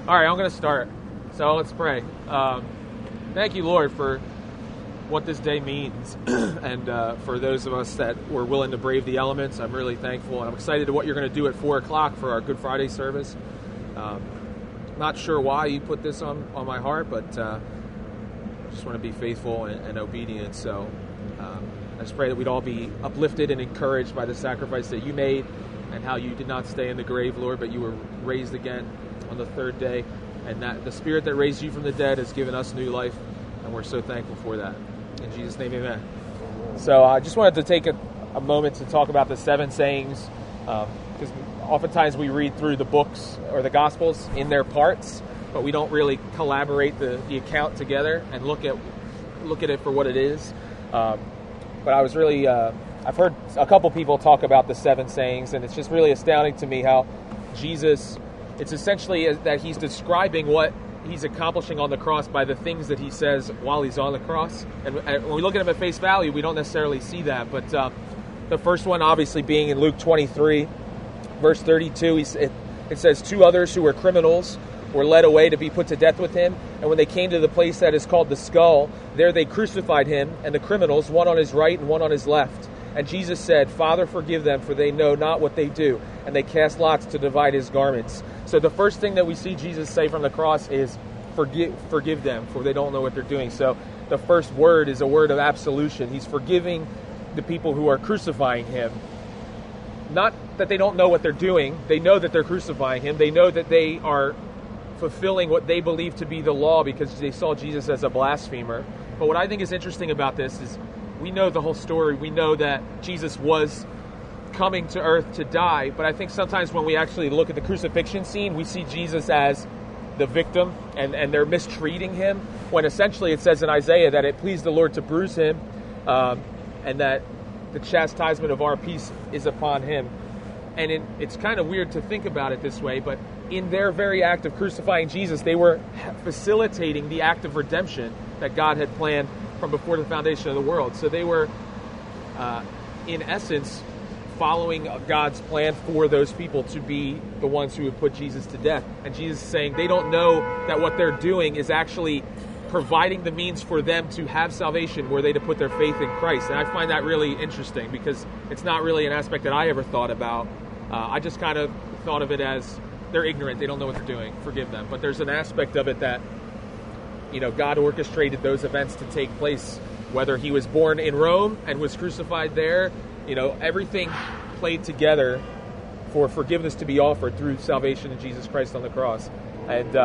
All right, I'm going to start. So let's pray. Thank you, Lord, for what this day means, and for those of us that were willing to brave the elements. I'm really thankful, and I'm excited to what you're going to do at 4 o'clock for our Good Friday service. Not sure why you put this on my heart, but just want to be faithful and obedient. So I just pray that we'd all be uplifted and encouraged by the sacrifice that you made and how you did not stay in the grave, Lord, but you were raised again on the third day, and that the Spirit that raised you from the dead has given us new life, and we're so thankful for that. In Jesus' name, amen. So I just wanted to take a moment to talk about the 7 sayings, because oftentimes we read through the books or the Gospels in their parts, but we don't really collaborate the account together and look at it for what it is. But I was really, I've heard a couple people talk about the 7 sayings, and it's just really astounding to me how Jesus, it's essentially that he's describing what he's accomplishing on the cross by the things that he says while he's on the cross. And when we look at him at face value, we don't necessarily see that. But the first one obviously being in Luke 23, verse 32, it says, 2 others who were criminals were led away to be put to death with him. And when they came to the place that is called the Skull, there they crucified him and the criminals, one on his right and one on his left. And Jesus said, Father, forgive them, for they know not what they do. And they cast lots to divide his garments. So the first thing that we see Jesus say from the cross is, forgive them, for they don't know what they're doing. So the first word is a word of absolution. He's forgiving the people who are crucifying him. Not that they don't know what they're doing. They know that they're crucifying him. They know that they are fulfilling what they believe to be the law because they saw Jesus as a blasphemer. But what I think is interesting about this is we know the whole story. We know that Jesus was coming to earth to die, but I think sometimes when we actually look at the crucifixion scene, we see Jesus as the victim, and they're mistreating him, when essentially it says in Isaiah that it pleased the Lord to bruise him, and that the chastisement of our peace is upon him. And it's kind of weird to think about it this way, but in their very act of crucifying Jesus, they were facilitating the act of redemption that God had planned from before the foundation of the world. So they were, in essence, following God's plan for those people to be the ones who would put Jesus to death. And Jesus is saying they don't know that what they're doing is actually providing the means for them to have salvation were they to put their faith in Christ. And I find that really interesting because it's not really an aspect that I ever thought about. I just kind of thought of it as they're ignorant, they don't know what they're doing, forgive them. But there's an aspect of it that, God orchestrated those events to take place, whether he was born in Rome and was crucified there. Everything played together for forgiveness to be offered through salvation in Jesus Christ on the cross. And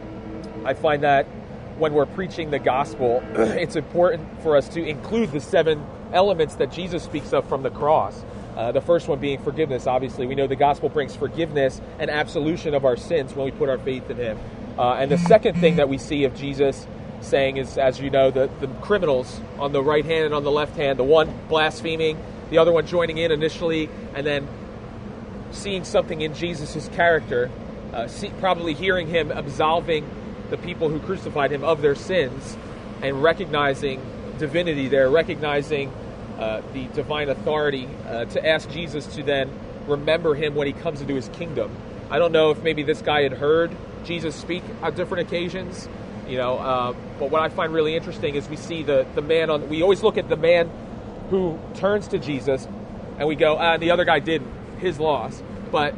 I find that when we're preaching the gospel, it's important for us to include the 7 elements that Jesus speaks of from the cross. The first one being forgiveness. Obviously, we know the gospel brings forgiveness and absolution of our sins when we put our faith in him. And the second thing that we see of Jesus saying is, as you know, the criminals on the right hand and on the left hand, the one blaspheming, the other one joining in initially, and then seeing something in Jesus' character, probably hearing him absolving the people who crucified him of their sins, and recognizing divinity there, recognizing the divine authority to ask Jesus to then remember him when he comes into his kingdom. I don't know if maybe this guy had heard Jesus speak on different occasions, but what I find really interesting is we see the man we always look at the man who turns to Jesus, and we go, the other guy didn't, his loss. But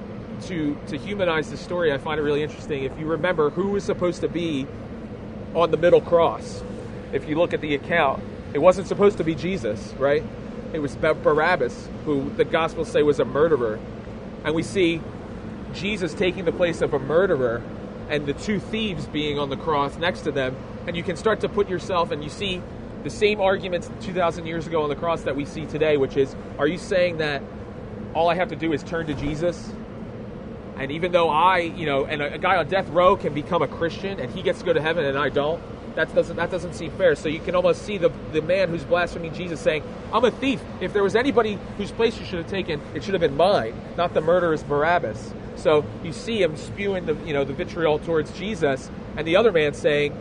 to humanize the story, I find it really interesting. If you remember who was supposed to be on the middle cross, if you look at the account, it wasn't supposed to be Jesus, right? It was Barabbas, who the Gospels say was a murderer. And we see Jesus taking the place of a murderer and the 2 thieves being on the cross next to them. And you can start to put yourself, and you see the same arguments 2,000 years ago on the cross that we see today, which is, are you saying that all I have to do is turn to Jesus? And even though and a guy on death row can become a Christian and he gets to go to heaven and I don't, that doesn't seem fair. So you can almost see the man who's blaspheming Jesus saying, I'm a thief. If there was anybody whose place you should have taken, it should have been mine, not the murderous Barabbas. So you see him spewing the vitriol towards Jesus, and the other man saying,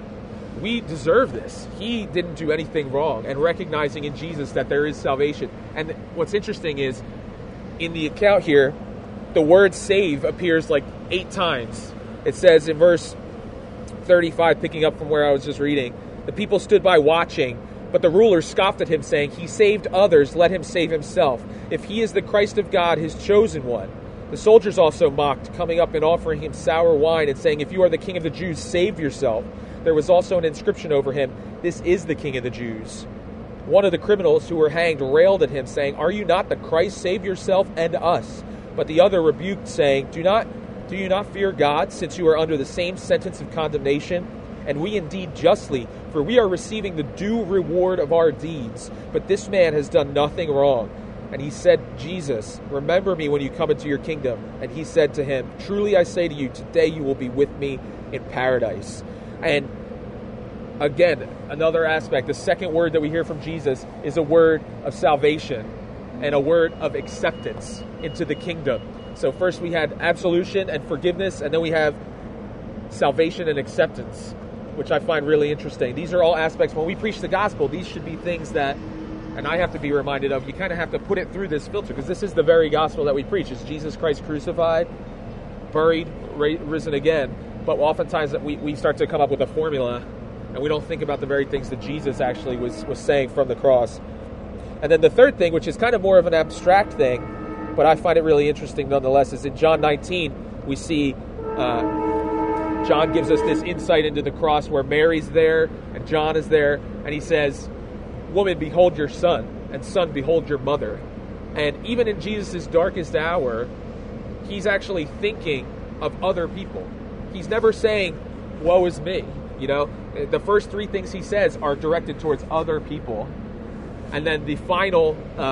we deserve this. He didn't do anything wrong, and recognizing in Jesus that there is salvation. And what's interesting is, in the account here, the word save appears like 8 times It says in verse 35, picking up from where I was just reading, the people stood by watching, but the rulers scoffed at him, saying, "He saved others, let him save himself. If he is the Christ of God, his chosen one." The soldiers also mocked, coming up and offering him sour wine and saying, "If you are the king of the Jews, save yourself." There was also an inscription over him, "This is the king of the Jews." One of the criminals who were hanged railed at him, saying, "Are you not the Christ? Save yourself and us." But the other rebuked, saying, Do you not fear God, since you are under the same sentence of condemnation? And we indeed justly, for we are receiving the due reward of our deeds. But this man has done nothing wrong. And he said, "Jesus, remember me when you come into your kingdom." And he said to him, "Truly I say to you, today you will be with me in paradise." And again, another aspect, the second word that we hear from Jesus is a word of salvation and a word of acceptance into the kingdom. So first we had absolution and forgiveness, and then we have salvation and acceptance, which I find really interesting. These are all aspects, when we preach the gospel, these should be things that, and I have to be reminded of, you kind of have to put it through this filter, because this is the very gospel that we preach, is Jesus Christ crucified, buried, risen again. But oftentimes we start to come up with a formula, and we don't think about the very things that Jesus actually was saying from the cross. And then the third thing, which is kind of more of an abstract thing, but I find it really interesting nonetheless, is in John 19, we see John gives us this insight into the cross where Mary's there and John is there, and he says, "Woman, behold your son, and son, behold your mother." And even in Jesus' darkest hour, he's actually thinking of other people. He's never saying, "Woe is me." You know, the first three things he says are directed towards other people. And then the final,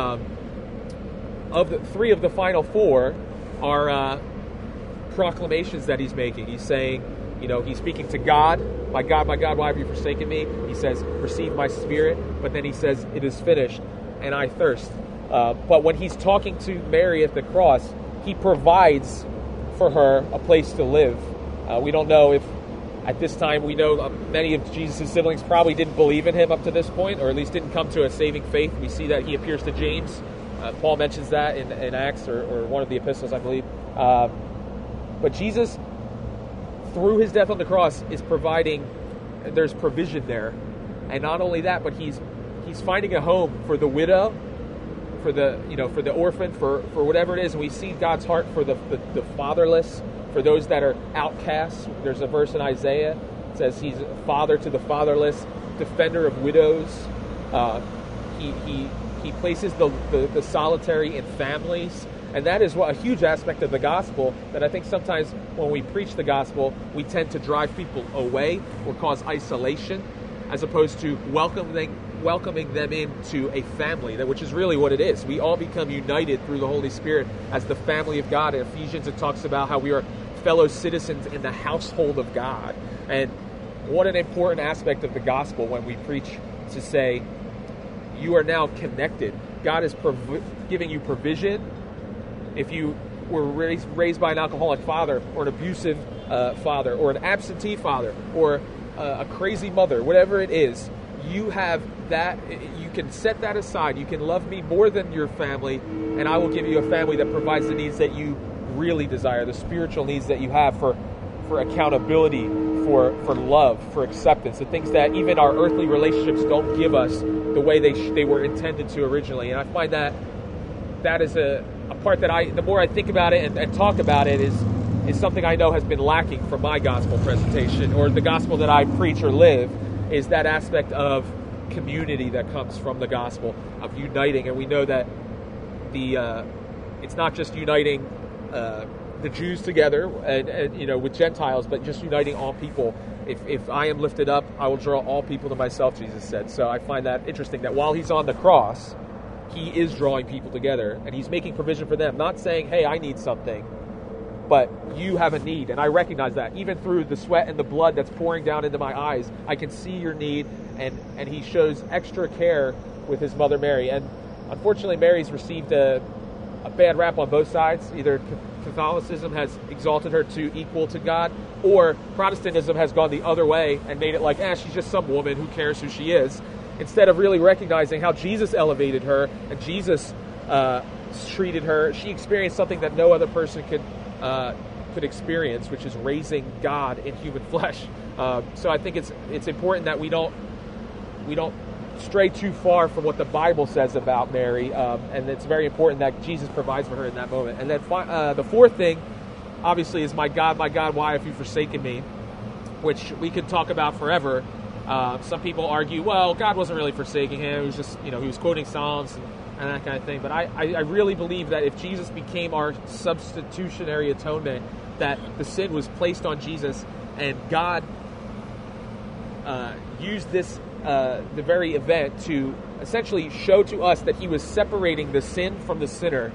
of the three of the final four are proclamations that he's making. He's saying, you know, he's speaking to God, my God, why have you forsaken me?" He says, "Receive my spirit." But then he says, "It is finished, and I thirst." But when he's talking to Mary at the cross, he provides for her a place to live. We don't know if, at this time, we know many of Jesus' siblings probably didn't believe in him up to this point, or at least didn't come to a saving faith. We see that he appears to James. Paul mentions that in Acts, or one of the epistles, I believe. But Jesus, through his death on the cross, is providing, there's provision there. And not only that, but he's finding a home for the widow, for the orphan, for whatever it is. And we see God's heart for the fatherless, for those that are outcasts. There's a verse in Isaiah that says he's a father to the fatherless, defender of widows. He places the solitary in families. And that is a huge aspect of the gospel that I think sometimes when we preach the gospel, we tend to drive people away or cause isolation, as opposed to welcoming them into a family, which is really what it is. We all become united through the Holy Spirit as the family of God. In Ephesians, it talks about how we are fellow citizens in the household of God. And what an important aspect of the gospel when we preach, to say, you are now connected. God is giving you provision. If you were raised by an alcoholic father, or an abusive father, or an absentee father, or a crazy mother, whatever it is, you have that. You can set that aside. You can love me more than your family, and I will give you a family that provides the needs that you really desire, the spiritual needs that you have for accountability, for love, for acceptance, the things that even our earthly relationships don't give us the way they were intended to originally. And I find that is a part that the more I think about it and talk about it, is something I know has been lacking from my gospel presentation, or the gospel that I preach or live, is that aspect of community that comes from the gospel, of uniting. And we know that it's not just uniting the Jews together and with Gentiles, but just uniting all people. If I am lifted up, I will draw all people to myself, Jesus said. So I find that interesting, that while he's on the cross, he is drawing people together, and he's making provision for them, not saying, "Hey, I need something," but you have a need, and I recognize that. Even through the sweat and the blood that's pouring down into my eyes, I can see your need, and he shows extra care with his mother Mary. And unfortunately, Mary's received a bad rap on both sides. Either Catholicism has exalted her to equal to God, or Protestantism has gone the other way and made it like, she's just some woman, who cares who she is, instead of really recognizing how Jesus elevated her, and Jesus treated her. She experienced something that no other person could experience, which is raising God in human flesh. So I think it's important that we don't stray too far from what the Bible says about Mary, and it's very important that Jesus provides for her in that moment. And then the fourth thing, obviously, is my God, why have you forsaken me? Which we could talk about forever. Some people argue, well, God wasn't really forsaking him. He was just, he was quoting Psalms and that kind of thing. But I really believe that if Jesus became our substitutionary atonement, that the sin was placed on Jesus, and God used this the very event to essentially show to us that he was separating the sin from the sinner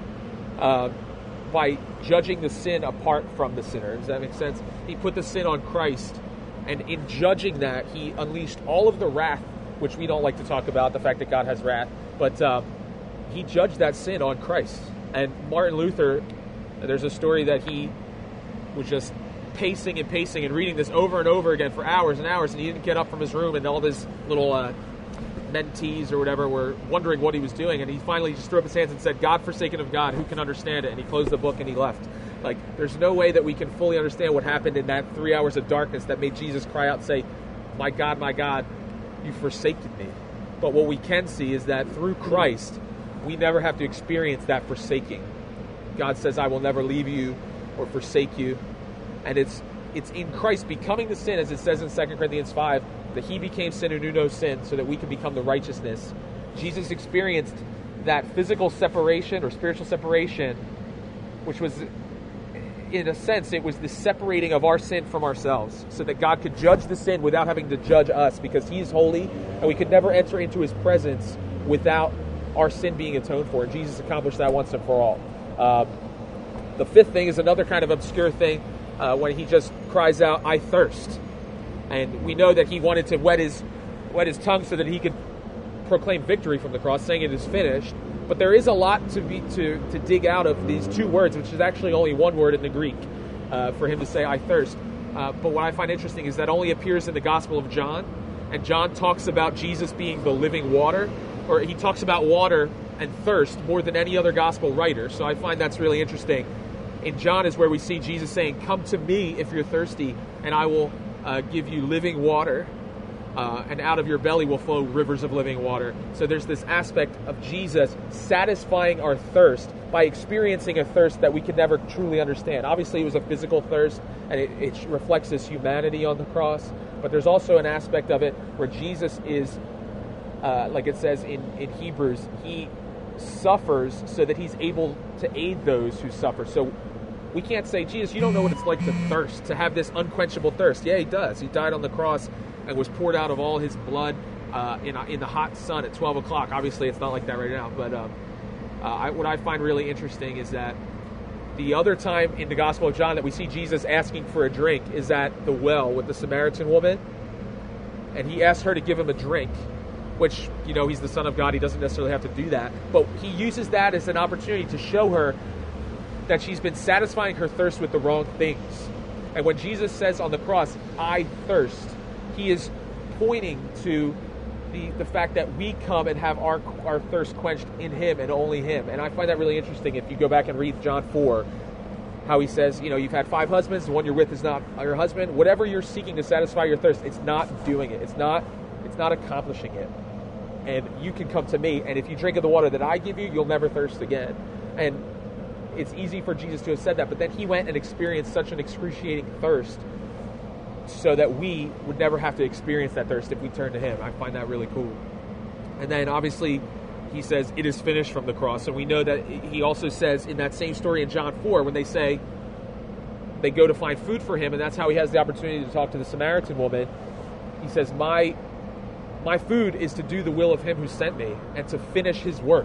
by judging the sin apart from the sinner. Does that make sense? He put the sin on Christ, and in judging that, he unleashed all of the wrath, which we don't like to talk about, the fact that God has wrath, but he judged that sin on Christ. And Martin Luther, there's a story that he was just pacing and reading this over and over again for hours and hours, and he didn't get up from his room, and all his little mentees or whatever were wondering what he was doing, and he finally just threw up his hands and said, God forsaken of God, who can understand it? And he closed the book and he left. Like, there's no way that we can fully understand what happened in that 3 hours of darkness that made Jesus cry out and say, my God, you forsaken me. But what we can see is that through Christ, we never have to experience that forsaking. God says, I will never leave you or forsake you. And it's in Christ becoming the sin, as it says in 2 Corinthians 5, that he became sin who knew no sin, so that we can become the righteousness. Jesus experienced that physical separation or spiritual separation, which was, in a sense, it was the separating of our sin from ourselves, so that God could judge the sin without having to judge us, because he is holy, and we could never enter into his presence without our sin being atoned for. And Jesus accomplished that once and for all. The fifth thing is another kind of obscure thing, when he just cries out, I thirst. And we know that he wanted to wet his tongue so that he could proclaim victory from the cross, saying it is finished. But there is a lot to dig out of these two words, which is actually only one word in the Greek, for him to say, I thirst. But what I find interesting is that only appears in the Gospel of John, and John talks about Jesus being the living water, or he talks about water and thirst more than any other Gospel writer. So I find that's really interesting. In John is where we see Jesus saying, come to me if you're thirsty, and I will give you living water, and out of your belly will flow rivers of living water. So there's this aspect of Jesus satisfying our thirst by experiencing a thirst that we could never truly understand. Obviously, it was a physical thirst, and it reflects his humanity on the cross, but there's also an aspect of it where Jesus is, like it says in Hebrews, he suffers so that he's able to aid those who suffer. So we can't say, Jesus, you don't know what it's like to thirst, to have this unquenchable thirst. Yeah, he does. He died on the cross and was poured out of all his blood in the hot sun at 12 o'clock. Obviously, it's not like that right now. But what I find really interesting is that the other time in the Gospel of John that we see Jesus asking for a drink is at the well with the Samaritan woman. And he asked her to give him a drink, which, he's the Son of God. He doesn't necessarily have to do that. But he uses that as an opportunity to show her that she's been satisfying her thirst with the wrong things. And when Jesus says on the cross, I thirst, he is pointing to the fact that we come and have our thirst quenched in him and only him. And I find that really interesting if you go back and read John 4, how he says, you've had 5 husbands, the one you're with is not your husband. Whatever you're seeking to satisfy your thirst, it's not doing it. It's not accomplishing it. And you can come to me, and if you drink of the water that I give you, you'll never thirst again. And it's easy for Jesus to have said that, but then he went and experienced such an excruciating thirst so that we would never have to experience that thirst if we turn to him. I find that really cool. And then obviously he says, it is finished from the cross. And we know that he also says in that same story in John 4, when they go to find food for him, and that's how he has the opportunity to talk to the Samaritan woman, he says, my food is to do the will of him who sent me and to finish his work.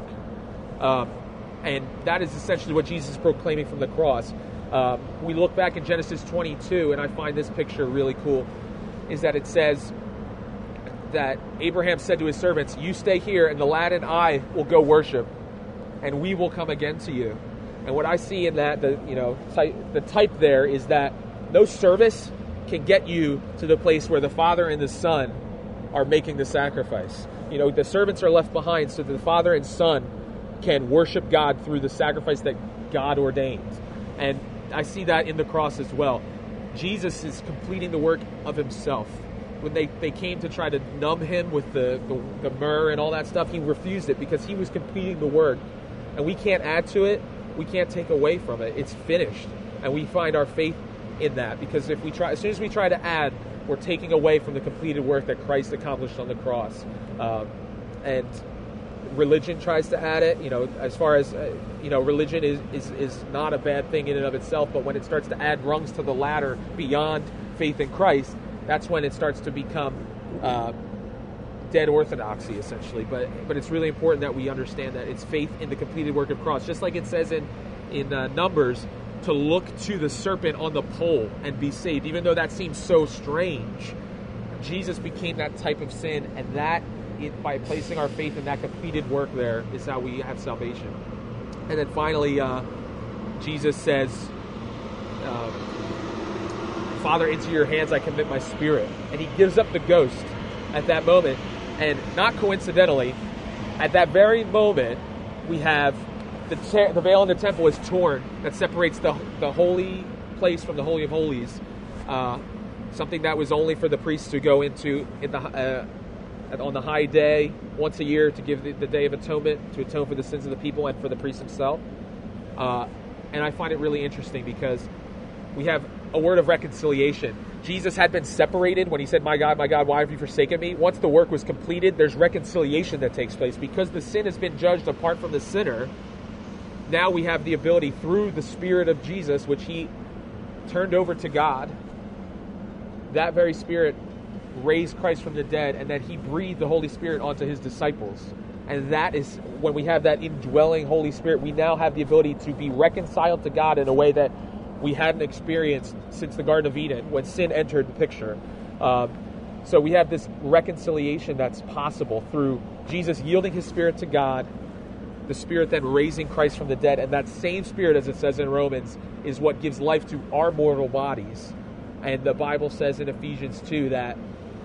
And that is essentially what Jesus is proclaiming from the cross. We look back in Genesis 22, and I find this picture really cool, is that it says that Abraham said to his servants, you stay here, and the lad and I will go worship, and we will come again to you. And what I see in that, the type there is that no service can get you to the place where the Father and the Son are making the sacrifice. The servants are left behind so that the Father and Son can worship God through the sacrifice that God ordains. And I see that in the cross as well. Jesus is completing the work of himself. When they came to try to numb him with the myrrh and all that stuff, he refused it because he was completing the work. And we can't add to it. We can't take away from it. It's finished. And we find our faith in that, because as soon as we try to add, we're taking away from the completed work that Christ accomplished on the cross. And religion tries to add it, as far as, religion is not a bad thing in and of itself, but when it starts to add rungs to the ladder beyond faith in Christ, that's when it starts to become dead orthodoxy, essentially. But it's really important that we understand that it's faith in the completed work of cross. Just like it says in Numbers, to look to the serpent on the pole and be saved. Even though that seems so strange, Jesus became that type of sin, and that, by placing our faith in that completed work there, is how we have salvation. And then finally, Jesus says, Father, into your hands I commit my spirit. And he gives up the ghost at that moment. And not coincidentally, at that very moment, we have the veil in the temple is torn. That separates the holy place from the Holy of Holies. Something that was only for the priests to go into on the high day once a year, to give the Day of Atonement, to atone for the sins of the people and for the priest himself. And I find it really interesting because we have a word of reconciliation. Jesus had been separated when he said, my God, why have you forsaken me? Once the work was completed, there's reconciliation that takes place. Because the sin has been judged apart from the sinner, now we have the ability, through the Spirit of Jesus, which he turned over to God, that very Spirit raised Christ from the dead, and then he breathed the Holy Spirit onto his disciples. And that is, when we have that indwelling Holy Spirit, we now have the ability to be reconciled to God in a way that we hadn't experienced since the Garden of Eden, when sin entered the picture. So we have this reconciliation that's possible through Jesus yielding his Spirit to God, the Spirit then raising Christ from the dead, and that same Spirit, as it says in Romans, is what gives life to our mortal bodies. And the Bible says in Ephesians 2 that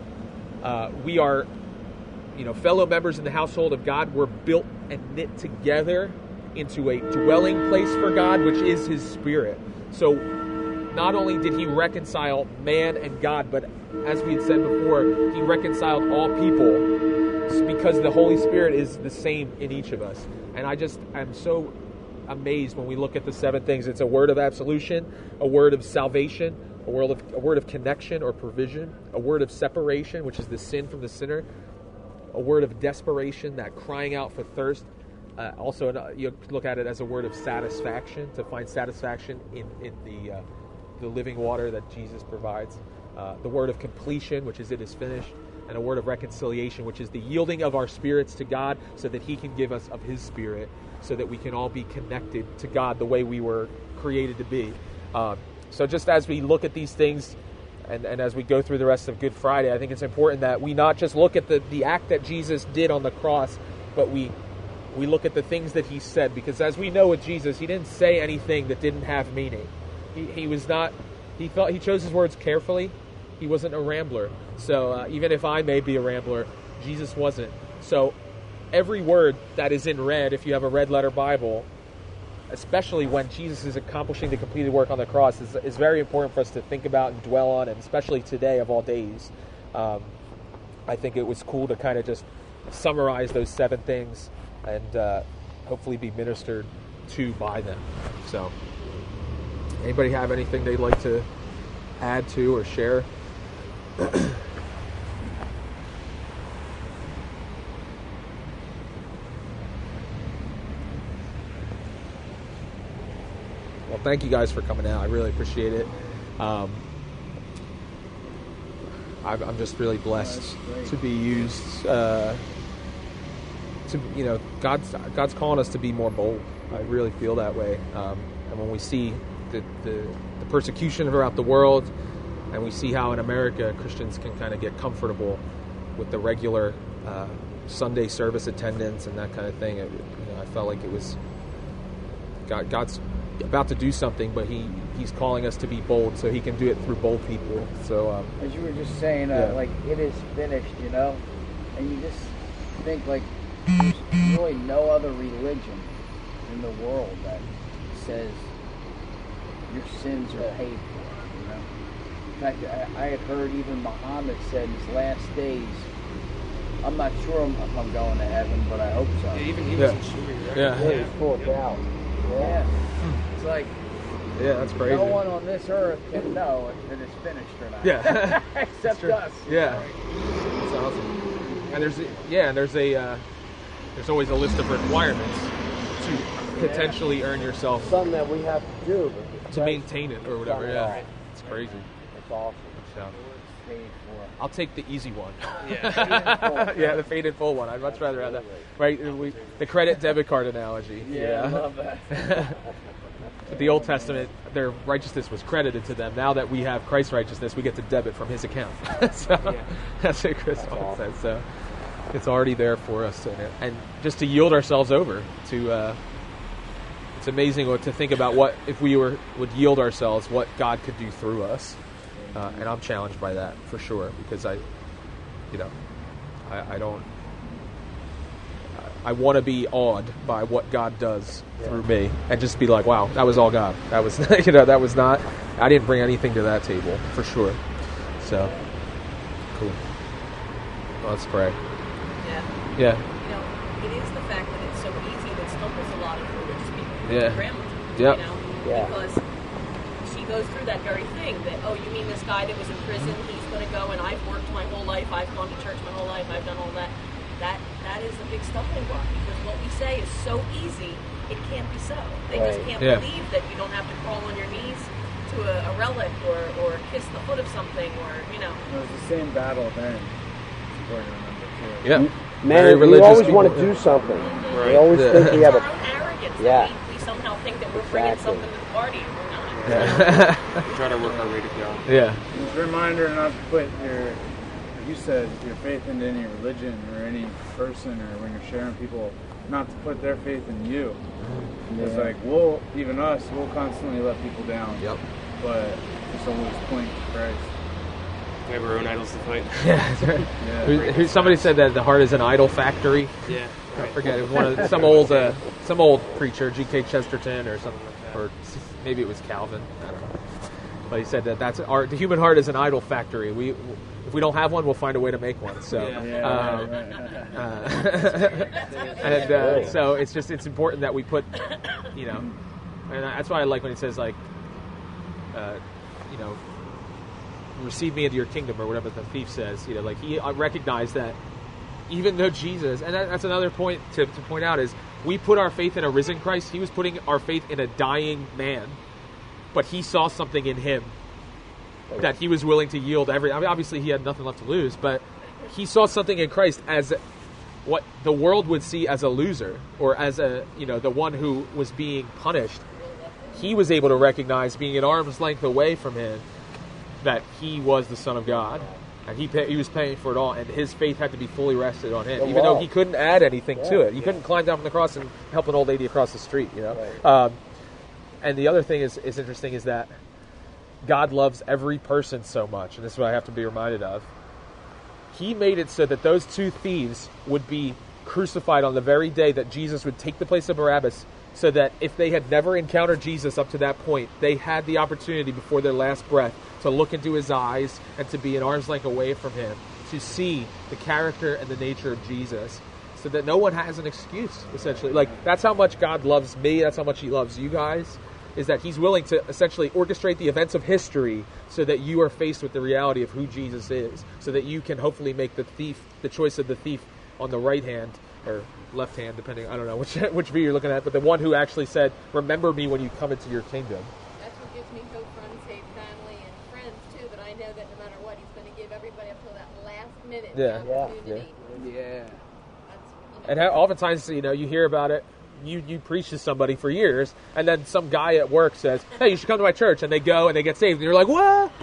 we are, fellow members in the household of God. We're built and knit together into a dwelling place for God, which is his Spirit. So not only did he reconcile man and God, but as we had said before, he reconciled all people, because the Holy Spirit is the same in each of us. And I'm so amazed when we look at the 7 things. It's a word of absolution, a word of salvation, a word of connection or provision, a word of separation, which is the sin from the sinner, a word of desperation, that crying out for thirst. Also, you look at it as a word of satisfaction, to find satisfaction in the living water that Jesus provides. The word of completion, which is it is finished, and a word of reconciliation, which is the yielding of our spirits to God so that he can give us of his Spirit, so that we can all be connected to God the way we were created to be. So just as we look at these things, and as we go through the rest of Good Friday, I think it's important that we not just look at the act that Jesus did on the cross, but we look at the things that he said. Because as we know with Jesus, he didn't say anything that didn't have meaning. He chose his words carefully. He wasn't a rambler. So even if I may be a rambler, Jesus wasn't. So every word that is in red, if you have a red letter Bible, especially when Jesus is accomplishing the completed work on the cross, is very important for us to think about and dwell on, and especially today of all days. I think it was cool to kind of just summarize those 7 things and hopefully be ministered to by them. So, anybody have anything they'd like to add to or share? Well, thank you guys for coming out. I really appreciate it. I'm just really blessed to be used. God's calling us to be more bold. I really feel that way. And when we see the persecution throughout the world, and we see how in America Christians can kind of get comfortable with the regular Sunday service attendance and that kind of thing, I felt like it was God's about to do something, but he's calling us to be bold, so he can do it through bold people. So as you were just saying, like, it is finished, and you just think, like, there's really no other religion in the world that says your sins are paid for. You know. In fact, I had heard even Muhammad said in his last days, I'm not sure if I'm going to heaven, but I hope so. Yeah, even he wasn't sure. Right? Yeah. He's 4,000. Yeah. It's like, yeah, that's crazy. no one on this earth can know if it is finished or not. Yeah. Except us. Yeah. That's awesome. And there's always a list of requirements to potentially earn yourself Something that we have to do. to maintain it or whatever. Yeah. It's crazy. It's awesome. So, Paid for. I'll take the easy one. Yeah. Yeah, the paid in full one. I'd much rather have that. Right? The credit debit card analogy. Yeah, I love that. But the Old Testament, their righteousness was credited to them. Now that we have Christ's righteousness, we get to debit from his account. So that's what Chris said. So it's already there for us. And just to yield ourselves over to, it's amazing to think about what, if we would yield ourselves, what God could do through us. And I'm challenged by that for sure, because I want to be awed by what God does through me, and just be like, wow, that was all God. That was, that was not, I didn't bring anything to that table, for sure. So, cool. Let's pray. Yeah. Yeah. It is the fact that it's so easy that stumbles a lot of religious people. Yeah. Grandma, Yep. Because she goes through that very thing that, oh, you mean this guy that was in prison, he's going to go, and I've worked my whole life, I've gone to church my whole life, I've done all that. That is a big stumbling block, because what we say is so easy, it can't be so. They just can't believe that you don't have to crawl on your knees to a relic or kiss the foot of something, or, It was the same battle then. It's important to remember, too. Yeah. Man, we always want to do something. Right. We always think we have our own arrogance. Yeah. We somehow think that we're bringing something to the party, and we're not. We try to work our way to go. Yeah. It's a reminder not to put your, like you said, your faith into any religion or any person, or when you're sharing people, not to put their faith in you. It's like, we'll constantly let people down. Yep. But just always point to Christ. We have our own idols to fight. Yeah. That's right. Somebody said that the heart is an idol factory. Yeah. I forget. It was one of some old preacher, G.K. Chesterton or something, or maybe it was Calvin. I don't know. But he said that the human heart is an idol factory. If we don't have one, we'll find a way to make one. So, so it's important that we put, and that's why I like when he says like, receive me into your kingdom, or whatever the thief says. Like he recognized that even though Jesus, and that's another point to point out, is we put our faith in a risen Christ. He was putting our faith in a dying man, but he saw something in him that he was willing to yield obviously he had nothing left to lose, but he saw something in Christ as what the world would see as a loser, or as the one who was being punished. He was able to recognize, being an arm's length away from him, that he was the Son of God, and he was paying for it all, and his faith had to be fully rested on him, even though he couldn't add anything to it. He couldn't climb down from the cross and help an old lady across the street, Right. And the other thing is interesting, is that God loves every person so much, and this is what I have to be reminded of. He made it so that those two thieves would be crucified on the very day that Jesus would take the place of Barabbas, so that if they had never encountered Jesus up to that point, they had the opportunity before their last breath to look into his eyes and to be an arm's length away from him, to see the character and the nature of Jesus, so that no one has an excuse, essentially. Like, that's how much God loves me, that's how much he loves you guys, is that he's willing to essentially orchestrate the events of history so that you are faced with the reality of who Jesus is, so that you can hopefully make the choice of the thief on the right hand, or left hand, depending, I don't know which view you're looking at, but the one who actually said, remember me when you come into your kingdom. That's what gives me hope for unsaved family and friends too, but I know that no matter what, he's going to give everybody up till that last minute the opportunity. Yeah. And oftentimes, you hear about it, you preach to somebody for years, and then some guy at work says, hey, you should come to my church, and they go and they get saved, and you're like, what?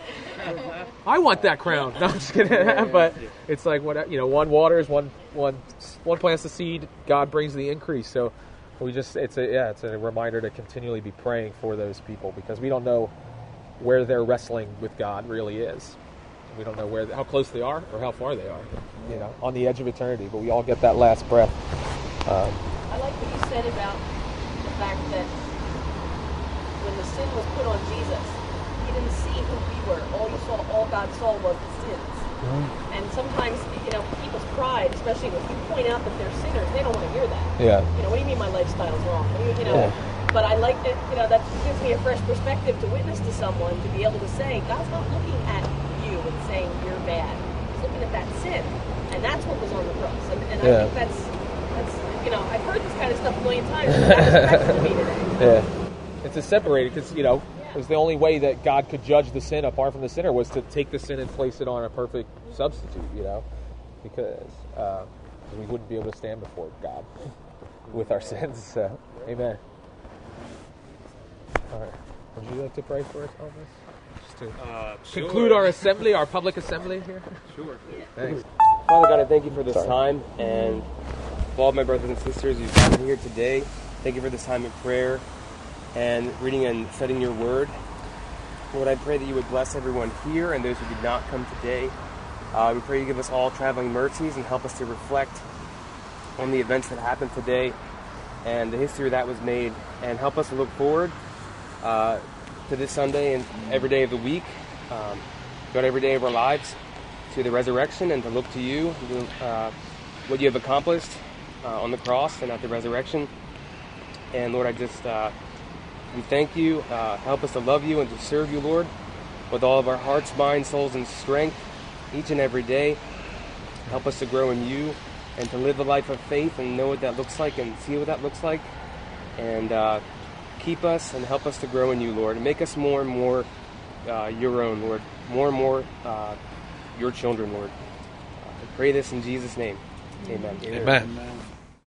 I want that crown. No, I'm just kidding. But it's like, one waters, one plants the seed, God brings the increase. So it's a reminder to continually be praying for those people, because we don't know where their wrestling with God really is. We don't know how close they are or how far they are, on the edge of eternity. But we all get that last breath. I like what you said about the fact that when the sin was put on Jesus, he didn't see who we were. All God saw was the sins. And sometimes, people's pride, especially if you point out that they're sinners, they don't want to hear that. Yeah. What do you mean my lifestyle's wrong? But I like that, that gives me a fresh perspective to witness to someone, to be able to say, God's not looking at you and saying you're bad. He's looking at that sin. And that's what was on the cross. And I think that's I've heard this kind of stuff a million times, but that was special to me today. Yeah. It's to separate it because, it was the only way that God could judge the sin apart from the sinner was to take the sin and place it on a perfect substitute, because we wouldn't be able to stand before God with our sins. So, amen. All right. Would you like to pray for us, Elvis? Just to conclude our assembly, our public assembly here? Sure. Thanks. Father God, I thank you for this time and for all of my brothers and sisters who've gathered here today. Thank you for this time of prayer and reading and studying your word. Lord, I pray that you would bless everyone here and those who did not come today. We pray you give us all traveling mercies and help us to reflect on the events that happened today and the history that was made, and help us to look forward to this Sunday and every day of the week, throughout every day of our lives, to the resurrection, and to look to you, what you have accomplished on the cross and at the resurrection. And Lord, we thank you. Help us to love you and to serve you, Lord, with all of our hearts, minds, souls, and strength each and every day. Help us to grow in you and to live a life of faith and know what that looks like and see what that looks like. And keep us and help us to grow in you, Lord, and make us more and more your own, Lord, more and more your children, Lord. I pray this in Jesus' name. Amen. Amen.